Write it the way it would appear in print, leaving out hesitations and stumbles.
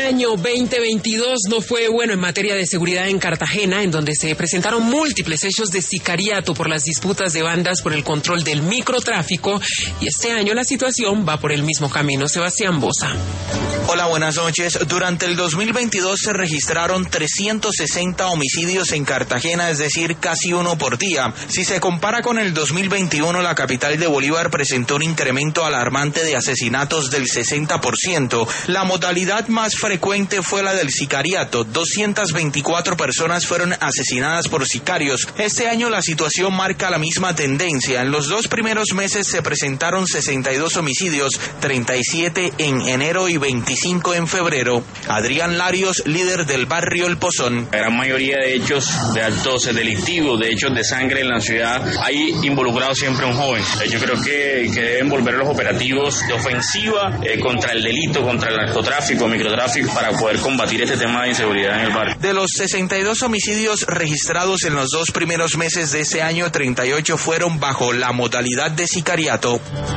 Año 2022 no fue bueno en materia de seguridad en Cartagena, en donde se presentaron múltiples hechos de sicariato por las disputas de bandas por el control del microtráfico, y este año la situación va por el mismo camino. Sebastián Boza. Hola, buenas noches. Durante el 2022 se registraron 360 homicidios en Cartagena, es decir, casi uno por día. Si se compara con el 2021, la capital de Bolívar presentó un incremento alarmante de asesinatos del 60%. La modalidad más frecuente fue la del sicariato. 224 personas fueron asesinadas por sicarios. Este año la situación marca la misma tendencia. En los 2 primeros meses se presentaron 62 homicidios, 37 en enero y 25 en febrero. Adrián Larios, líder del barrio El Pozón. La gran mayoría de hechos de actos delictivos, de hechos de sangre en la ciudad, hay involucrado siempre un joven. Yo creo que deben volver los operativos de ofensiva contra el delito, contra el narcotráfico, microtráfico, para poder combatir este tema de inseguridad en el barrio. De los 62 homicidios registrados en los 2 primeros meses de ese año, 38 fueron bajo la modalidad de sicariato.